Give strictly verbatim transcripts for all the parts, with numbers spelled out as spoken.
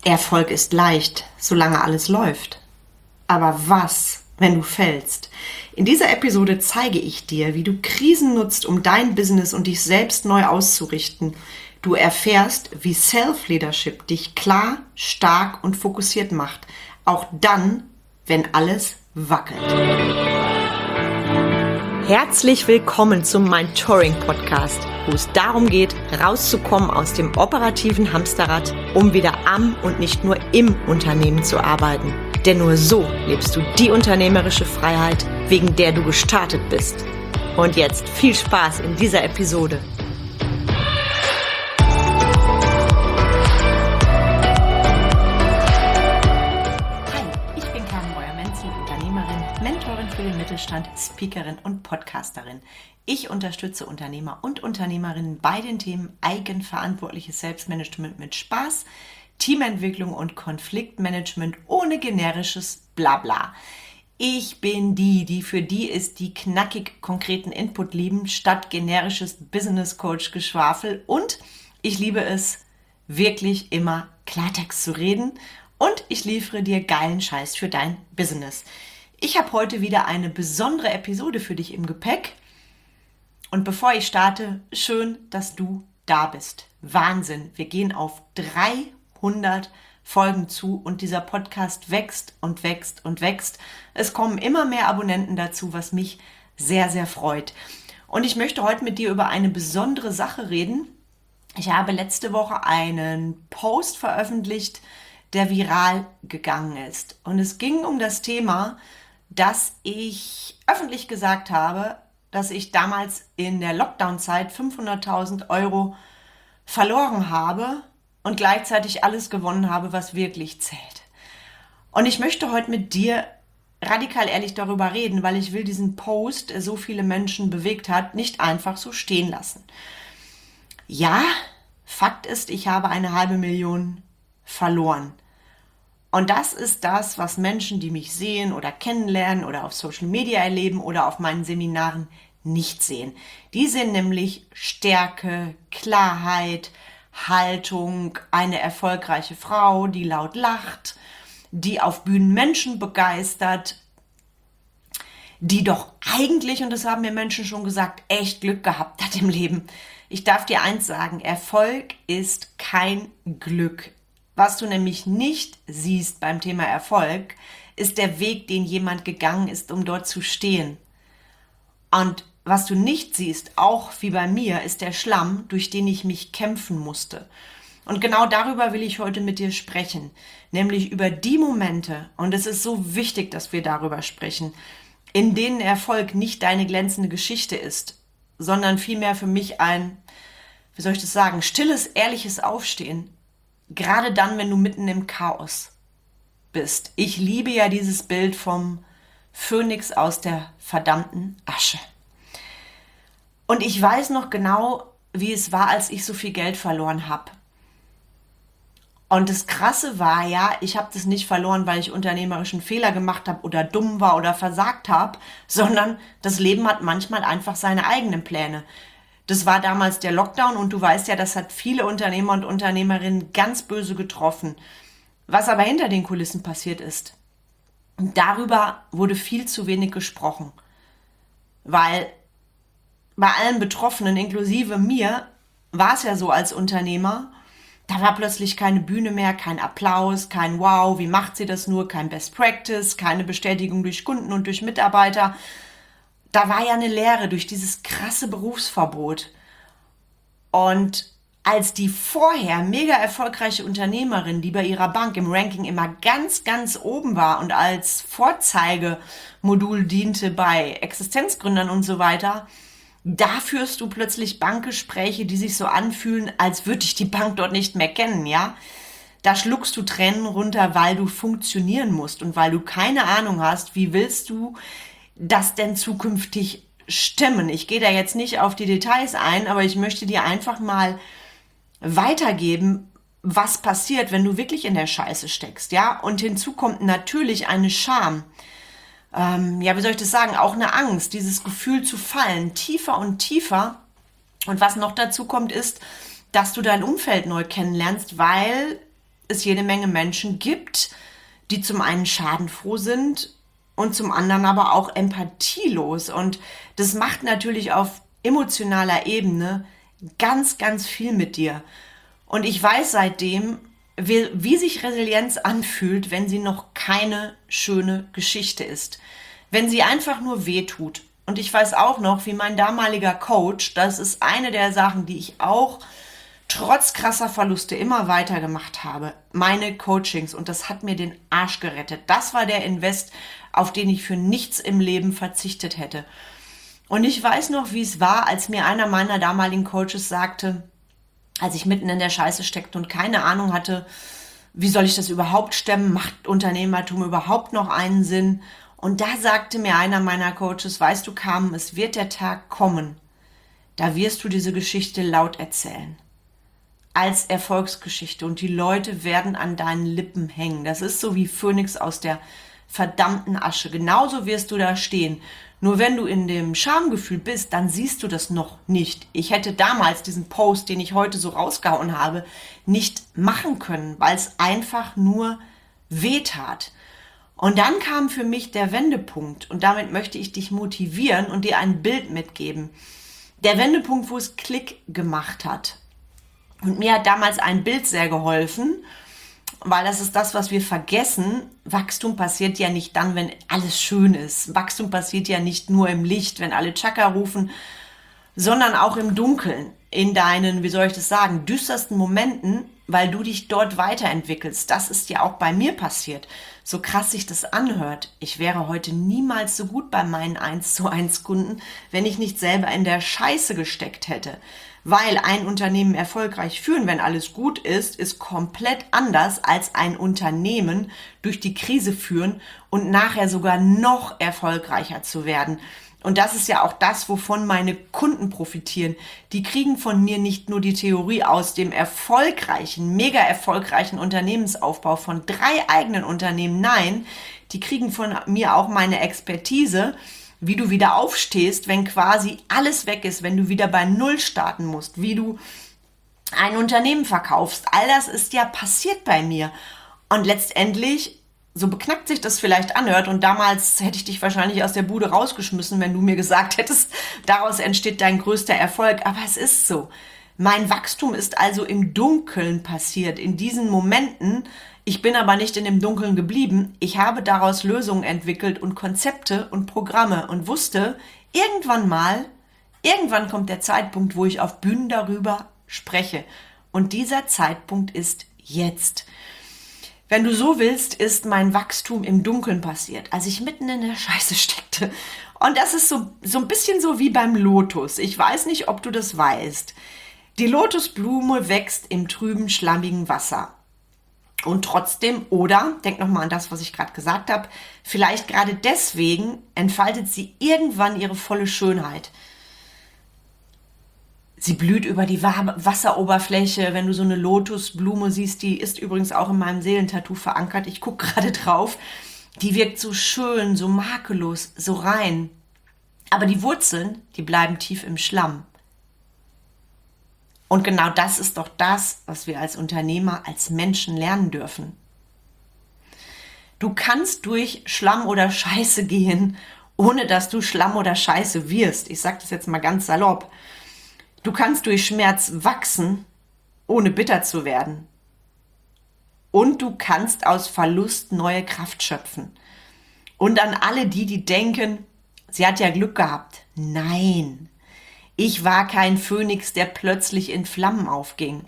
Erfolg ist leicht, solange alles läuft. Aber was, wenn du fällst? In dieser Episode zeige ich dir, wie du Krisen nutzt, um dein Business und dich selbst neu auszurichten. Du erfährst, wie Self-Leadership dich klar, stark und fokussiert macht. Auch dann, wenn alles wackelt. Herzlich willkommen zum Mentoring-Podcast, wo es darum geht, rauszukommen aus dem operativen Hamsterrad, um wieder am und nicht nur im Unternehmen zu arbeiten. Denn nur so lebst du die unternehmerische Freiheit, wegen der du gestartet bist. Und jetzt viel Spaß in dieser Episode. Mentorin für den Mittelstand, Speakerin und Podcasterin. Ich unterstütze Unternehmer und Unternehmerinnen bei den Themen eigenverantwortliches Selbstmanagement mit Spaß, Teamentwicklung und Konfliktmanagement ohne generisches Blabla. Ich bin die, die für die ist, die knackig konkreten Input lieben, statt generisches Business-Coach-Geschwafel. Und ich liebe es, wirklich immer Klartext zu reden. Und ich liefere dir geilen Scheiß für dein Business. Ich habe heute wieder eine besondere Episode für dich im Gepäck. Und bevor ich starte, schön, dass du da bist. Wahnsinn, wir gehen auf dreihundert Folgen zu und dieser Podcast wächst und wächst und wächst. Es kommen immer mehr Abonnenten dazu, was mich sehr, sehr freut. Und ich möchte heute mit dir über eine besondere Sache reden. Ich habe letzte Woche einen Post veröffentlicht, der viral gegangen ist. Und es ging um das Thema, dass ich öffentlich gesagt habe, dass ich damals in der Lockdown-Zeit fünfhunderttausend Euro verloren habe und gleichzeitig alles gewonnen habe, was wirklich zählt. Und ich möchte heute mit dir radikal ehrlich darüber reden, weil ich will diesen Post, der so viele Menschen bewegt hat, nicht einfach so stehen lassen. Ja, Fakt ist, ich habe eine halbe Million verloren. Und das ist das, was Menschen, die mich sehen oder kennenlernen oder auf Social Media erleben oder auf meinen Seminaren nicht sehen. Die sehen nämlich Stärke, Klarheit, Haltung, eine erfolgreiche Frau, die laut lacht, die auf Bühnen Menschen begeistert, die doch eigentlich, und das haben mir Menschen schon gesagt, echt Glück gehabt hat im Leben. Ich darf dir eins sagen, Erfolg ist kein Glück. Was du nämlich nicht siehst beim Thema Erfolg, ist der Weg, den jemand gegangen ist, um dort zu stehen. Und was du nicht siehst, auch wie bei mir, ist der Schlamm, durch den ich mich kämpfen musste. Und genau darüber will ich heute mit dir sprechen, nämlich über die Momente, und es ist so wichtig, dass wir darüber sprechen, in denen Erfolg nicht deine glänzende Geschichte ist, sondern vielmehr für mich ein, wie soll ich das sagen, stilles, ehrliches Aufstehen. Gerade dann, wenn du mitten im Chaos bist. Ich liebe ja dieses Bild vom Phönix aus der verdammten Asche. Und ich weiß noch genau, wie es war, als ich so viel Geld verloren habe. Und das Krasse war ja, ich habe das nicht verloren, weil ich unternehmerischen Fehler gemacht habe oder dumm war oder versagt habe, sondern das Leben hat manchmal einfach seine eigenen Pläne. Das war damals der Lockdown und du weißt ja, das hat viele Unternehmer und Unternehmerinnen ganz böse getroffen. Was aber hinter den Kulissen passiert ist, darüber wurde viel zu wenig gesprochen. Weil bei allen Betroffenen, inklusive mir, war es ja so als Unternehmer, da war plötzlich keine Bühne mehr, kein Applaus, kein Wow, wie macht sie das nur, kein Best Practice, keine Bestätigung durch Kunden und durch Mitarbeiter. Da war ja eine Leere durch dieses krasse Berufsverbot. Und als die vorher mega erfolgreiche Unternehmerin, die bei ihrer Bank im Ranking immer ganz, ganz oben war und als Vorzeigemodul diente bei Existenzgründern und so weiter, da führst du plötzlich Bankgespräche, die sich so anfühlen, als würde ich die Bank dort nicht mehr kennen, ja? Da schluckst du Tränen runter, weil du funktionieren musst und weil du keine Ahnung hast, wie willst du das denn zukünftig stimmen. Ich gehe da jetzt nicht auf die Details ein, aber ich möchte dir einfach mal weitergeben, was passiert, wenn du wirklich in der Scheiße steckst, ja? Und hinzu kommt natürlich eine Scham. Ähm, ja, wie soll ich das sagen? Auch eine Angst, dieses Gefühl zu fallen, tiefer und tiefer. Und was noch dazu kommt, ist, dass du dein Umfeld neu kennenlernst, weil es jede Menge Menschen gibt, die zum einen schadenfroh sind und zum anderen aber auch empathielos. Und das macht natürlich auf emotionaler Ebene ganz, ganz viel mit dir. Und ich weiß seitdem, wie, wie sich Resilienz anfühlt, wenn sie noch keine schöne Geschichte ist. Wenn sie einfach nur wehtut. Und ich weiß auch noch, wie mein damaliger Coach, das ist eine der Sachen, die ich auch trotz krasser Verluste immer weitergemacht habe, meine Coachings, und das hat mir den Arsch gerettet. Das war der Invest, auf den ich für nichts im Leben verzichtet hätte. Und ich weiß noch, wie es war, als mir einer meiner damaligen Coaches sagte, als ich mitten in der Scheiße steckte und keine Ahnung hatte, wie soll ich das überhaupt stemmen, macht Unternehmertum überhaupt noch einen Sinn? Und da sagte mir einer meiner Coaches, weißt du, Carmen, es wird der Tag kommen, da wirst du diese Geschichte laut erzählen. Als Erfolgsgeschichte und die Leute werden an deinen Lippen hängen. Das ist so wie Phönix aus der verdammten Asche. Genauso wirst du da stehen. Nur wenn du in dem Schamgefühl bist, dann siehst du das noch nicht. Ich hätte damals diesen Post, den ich heute so rausgehauen habe, nicht machen können, weil es einfach nur wehtat. Und dann kam für mich der Wendepunkt und damit möchte ich dich motivieren und dir ein Bild mitgeben. Der Wendepunkt, wo es Klick gemacht hat. Und mir hat damals ein Bild sehr geholfen, weil das ist das, was wir vergessen. Wachstum passiert ja nicht dann, wenn alles schön ist. Wachstum passiert ja nicht nur im Licht, wenn alle Chaka rufen, sondern auch im Dunkeln, in deinen, wie soll ich das sagen, düstersten Momenten, weil du dich dort weiterentwickelst. Das ist ja auch bei mir passiert. So krass sich das anhört. Ich wäre heute niemals so gut bei meinen eins zu eins Kunden, wenn ich nicht selber in der Scheiße gesteckt hätte. Weil ein Unternehmen erfolgreich führen, wenn alles gut ist, ist komplett anders als ein Unternehmen durch die Krise führen und nachher sogar noch erfolgreicher zu werden. Und das ist ja auch das, wovon meine Kunden profitieren. Die kriegen von mir nicht nur die Theorie aus dem erfolgreichen, mega erfolgreichen Unternehmensaufbau von drei eigenen Unternehmen. Nein, die kriegen von mir auch meine Expertise, wie du wieder aufstehst, wenn quasi alles weg ist, wenn du wieder bei Null starten musst, wie du ein Unternehmen verkaufst. All das ist ja passiert bei mir. Und letztendlich, so beknackt sich das vielleicht anhört, und damals hätte ich dich wahrscheinlich aus der Bude rausgeschmissen, wenn du mir gesagt hättest, daraus entsteht dein größter Erfolg. Aber es ist so. Mein Wachstum ist also im Dunkeln passiert, in diesen Momenten. Ich bin aber nicht in dem Dunkeln geblieben. Ich habe daraus Lösungen entwickelt und Konzepte und Programme und wusste, irgendwann mal, irgendwann kommt der Zeitpunkt, wo ich auf Bühnen darüber spreche. Und dieser Zeitpunkt ist jetzt. Wenn du so willst, ist mein Wachstum im Dunkeln passiert, als ich mitten in der Scheiße steckte. Und das ist so, so ein bisschen so wie beim Lotus. Ich weiß nicht, ob du das weißt. Die Lotusblume wächst im trüben, schlammigen Wasser. Und trotzdem, oder, denk nochmal an das, was ich gerade gesagt habe, vielleicht gerade deswegen entfaltet sie irgendwann ihre volle Schönheit. Sie blüht über die Wasseroberfläche. Wenn du so eine Lotusblume siehst, die ist übrigens auch in meinem Seelentattoo verankert. Ich gucke gerade drauf. Die wirkt so schön, so makellos, so rein. Aber die Wurzeln, die bleiben tief im Schlamm. Und genau das ist doch das, was wir als Unternehmer, als Menschen lernen dürfen. Du kannst durch Schlamm oder Scheiße gehen, ohne dass du Schlamm oder Scheiße wirst. Ich sage das jetzt mal ganz salopp. Du kannst durch Schmerz wachsen, ohne bitter zu werden. Und du kannst aus Verlust neue Kraft schöpfen. Und an alle die, die denken, sie hat ja Glück gehabt. Nein. Ich war kein Phönix, der plötzlich in Flammen aufging.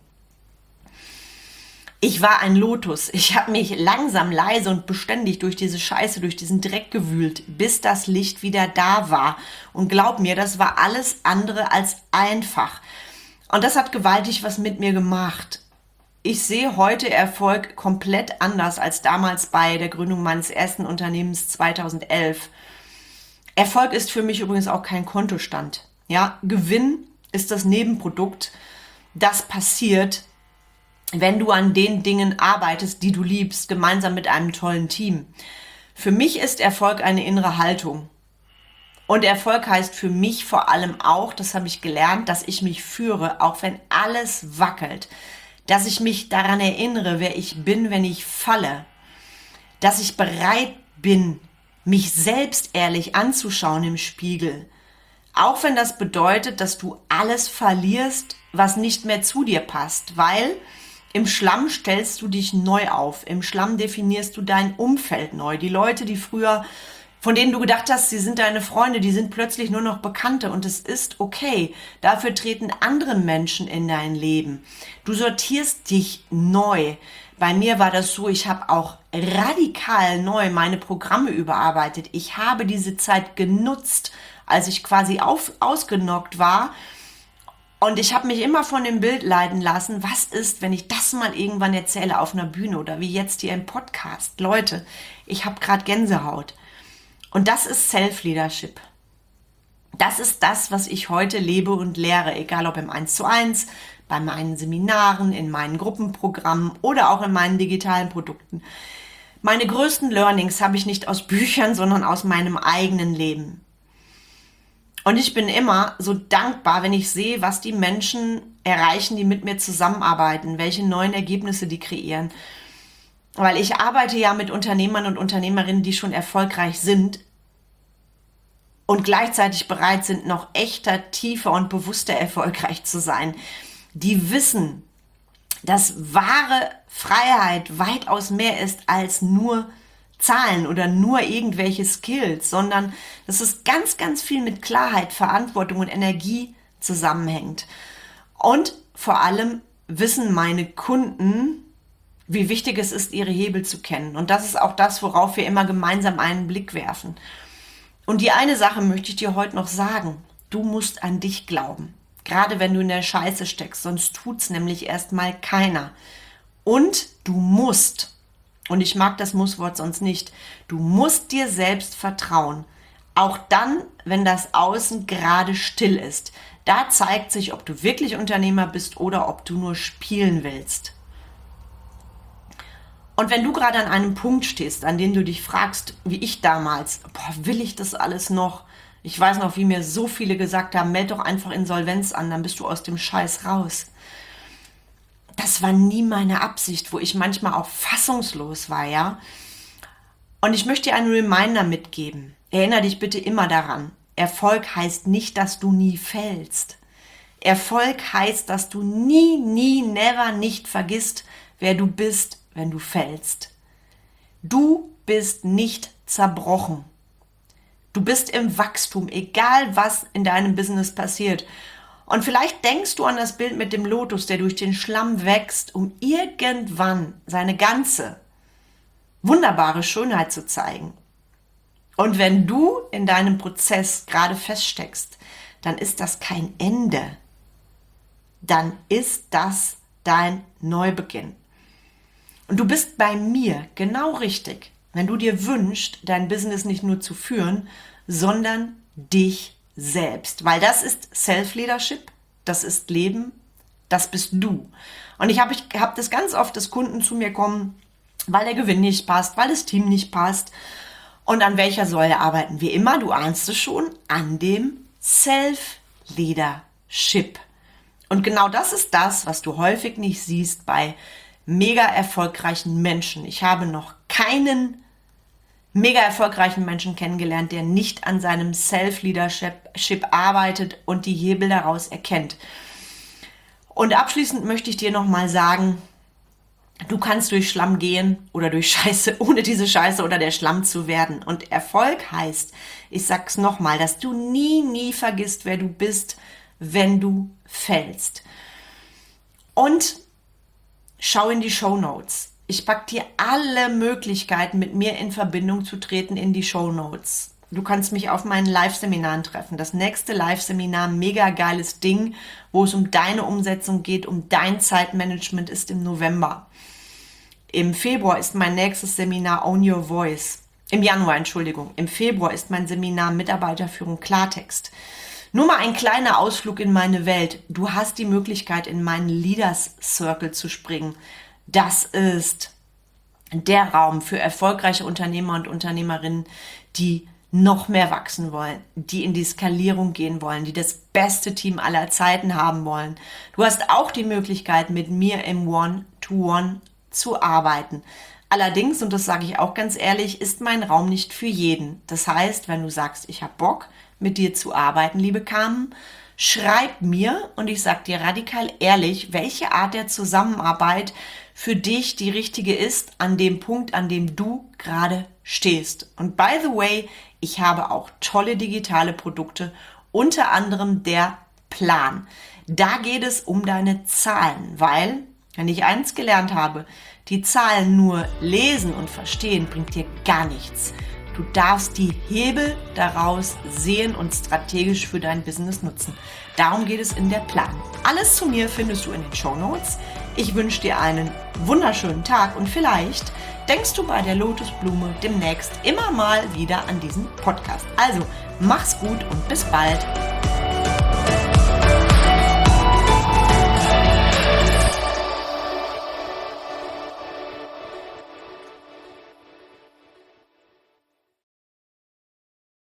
Ich war ein Lotus. Ich habe mich langsam, leise und beständig durch diese Scheiße, durch diesen Dreck gewühlt, bis das Licht wieder da war. Und glaub mir, das war alles andere als einfach. Und das hat gewaltig was mit mir gemacht. Ich sehe heute Erfolg komplett anders als damals bei der Gründung meines ersten Unternehmens zweitausendelf. Erfolg ist für mich übrigens auch kein Kontostand. Ja, Gewinn ist das Nebenprodukt, das passiert, wenn du an den Dingen arbeitest, die du liebst, gemeinsam mit einem tollen Team. Für mich ist Erfolg eine innere Haltung. Und Erfolg heißt für mich vor allem auch, das habe ich gelernt, dass ich mich führe, auch wenn alles wackelt. dass ich mich daran erinnere, wer ich bin, wenn ich falle, dass ich bereit bin, mich selbst ehrlich anzuschauen im Spiegel, auch wenn das bedeutet, dass du alles verlierst, was nicht mehr zu dir passt, weil im Schlamm stellst du dich neu auf, im Schlamm definierst du dein Umfeld neu. Die Leute, die früher, von denen du gedacht hast, sie sind deine Freunde, die sind plötzlich nur noch Bekannte und es ist okay. Dafür treten andere Menschen in dein Leben. Du sortierst dich neu. Bei mir war das so, ich habe auch radikal neu meine Programme überarbeitet. Ich habe diese Zeit genutzt, als ich quasi auf, ausgenockt war. Und ich habe mich immer von dem Bild leiten lassen, was ist, wenn ich das mal irgendwann erzähle auf einer Bühne oder wie jetzt hier im Podcast. Leute, ich habe gerade Gänsehaut. Und das ist Self-Leadership. Das ist das, was ich heute lebe und lehre, egal ob im eins zu eins, bei meinen Seminaren, in meinen Gruppenprogrammen oder auch in meinen digitalen Produkten. Meine größten Learnings habe ich nicht aus Büchern, sondern aus meinem eigenen Leben. Und ich bin immer so dankbar, wenn ich sehe, was die Menschen erreichen, die mit mir zusammenarbeiten, welche neuen Ergebnisse die kreieren. Weil ich arbeite ja mit Unternehmern und Unternehmerinnen, die schon erfolgreich sind und gleichzeitig bereit sind, noch echter, tiefer und bewusster erfolgreich zu sein. Die wissen, dass wahre Freiheit weitaus mehr ist als nur Zahlen oder nur irgendwelche Skills, sondern dass es ganz, ganz viel mit Klarheit, Verantwortung und Energie zusammenhängt. Und vor allem wissen meine Kunden, wie wichtig es ist, ihre Hebel zu kennen. Und das ist auch das, worauf wir immer gemeinsam einen Blick werfen. Und die eine Sache möchte ich dir heute noch sagen. Du musst an dich glauben. Gerade wenn du in der Scheiße steckst, sonst tut's nämlich erstmal keiner. Und du musst, und ich mag das Musswort sonst nicht, du musst dir selbst vertrauen. Auch dann, wenn das Außen gerade still ist. Da zeigt sich, ob du wirklich Unternehmer bist oder ob du nur spielen willst. Und wenn du gerade an einem Punkt stehst, an dem du dich fragst, wie ich damals, boah, will ich das alles noch? Ich weiß noch, wie mir so viele gesagt haben, meld doch einfach Insolvenz an, dann bist du aus dem Scheiß raus. Das war nie meine Absicht, wo ich manchmal auch fassungslos war, ja. Und ich möchte dir einen Reminder mitgeben. Erinnere dich bitte immer daran. Erfolg heißt nicht, dass du nie fällst. Erfolg heißt, dass du nie, nie, never nicht vergisst, wer du bist, wenn du fällst. Du bist nicht zerbrochen. Du bist im Wachstum, egal was in deinem Business passiert. Und vielleicht denkst du an das Bild mit dem Lotus, der durch den Schlamm wächst, um irgendwann seine ganze wunderbare Schönheit zu zeigen. Und wenn du in deinem Prozess gerade feststeckst, dann ist das kein Ende. Dann ist das dein Neubeginn. Und du bist bei mir genau richtig, wenn du dir wünschst, dein Business nicht nur zu führen, sondern dich selbst. Weil das ist Self-Leadership, das ist Leben, das bist du. Und ich habe ich hab das ganz oft, dass Kunden zu mir kommen, weil der Gewinn nicht passt, weil das Team nicht passt. Und an welcher Säule arbeiten wir immer? Du ahnst es schon, an dem Self-Leadership. Und genau das ist das, was du häufig nicht siehst bei mega erfolgreichen Menschen. Ich habe noch keinen mega erfolgreichen Menschen kennengelernt, der nicht an seinem Self-Leadership arbeitet und die Hebel daraus erkennt. Und abschließend möchte ich dir nochmal sagen, du kannst durch Schlamm gehen oder durch Scheiße, ohne diese Scheiße oder der Schlamm zu werden. Und Erfolg heißt, ich sag's nochmal, dass du nie, nie vergisst, wer du bist, wenn du fällst. Und schau in die Shownotes. Ich packe dir alle Möglichkeiten, mit mir in Verbindung zu treten, in die Shownotes. Du kannst mich auf meinen Live-Seminaren treffen. Das nächste Live-Seminar, mega geiles Ding, wo es um deine Umsetzung geht, um dein Zeitmanagement, ist im November. Im Februar ist mein nächstes Seminar Own Your Voice. Im Januar, Entschuldigung. Im Februar ist mein Seminar Mitarbeiterführung Klartext. Nur mal ein kleiner Ausflug in meine Welt. Du hast die Möglichkeit, in meinen Leaders Circle zu springen. Das ist der Raum für erfolgreiche Unternehmer und Unternehmerinnen, die noch mehr wachsen wollen, die in die Skalierung gehen wollen, die das beste Team aller Zeiten haben wollen. Du hast auch die Möglichkeit, mit mir im One-to-One zu arbeiten. Allerdings, und das sage ich auch ganz ehrlich, ist mein Raum nicht für jeden. Das heißt, wenn du sagst, ich habe Bock, mit dir zu arbeiten, liebe Carmen, schreib mir und ich sage dir radikal ehrlich, welche Art der Zusammenarbeit für dich die richtige ist an dem Punkt, an dem du gerade stehst. Und by the way, ich habe auch tolle digitale Produkte, unter anderem der Plan. Da geht es um deine Zahlen, weil, wenn ich eins gelernt habe, die Zahlen nur lesen und verstehen bringt dir gar nichts. Du darfst die Hebel daraus sehen und strategisch für dein Business nutzen. Darum geht es in der Plan. Alles zu mir findest du in den Shownotes. Ich wünsche dir einen wunderschönen Tag und vielleicht denkst du bei der Lotusblume demnächst immer mal wieder an diesen Podcast. Also, mach's gut und bis bald.